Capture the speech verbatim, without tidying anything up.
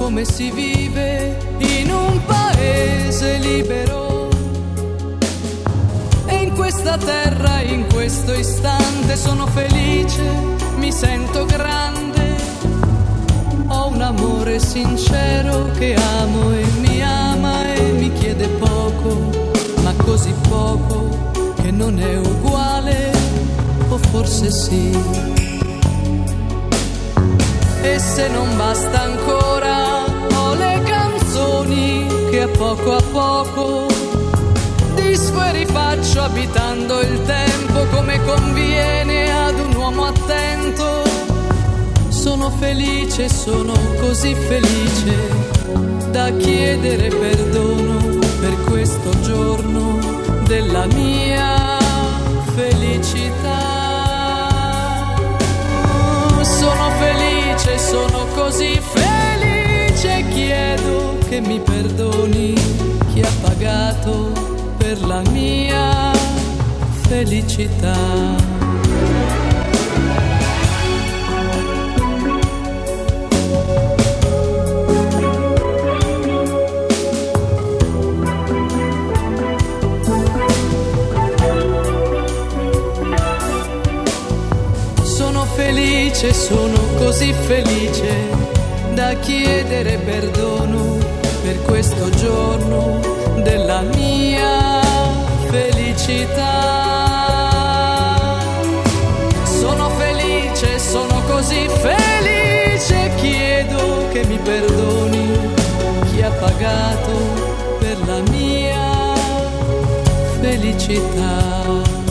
come si vive in un paese libero. E in questa terra, in questo istante sono felice, mi sento grande. Ho un amore sincero che amo e mi ama e mi chiede poco, ma così poco che non è uguale, o forse sì. E se non basta ancora, ho le canzoni che a poco a poco disco e rifaccio, abitando il tempo come conviene ad un uomo attento. Sono felice, sono così felice da chiedere perdono per questo giorno della mia felicità. Sono felice, sono così felice, chiedo che mi perdoni chi ha pagato per la mia felicità. Felice, sono così felice da chiedere perdono per questo giorno della mia felicità. Sono felice, sono così felice, chiedo che mi perdoni chi ha pagato per la mia felicità.